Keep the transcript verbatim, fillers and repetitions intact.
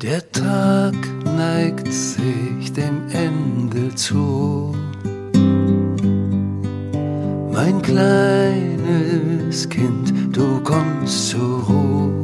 Der Tag neigt sich dem Ende zu. Mein kleines Kind, du kommst zur Ruhe.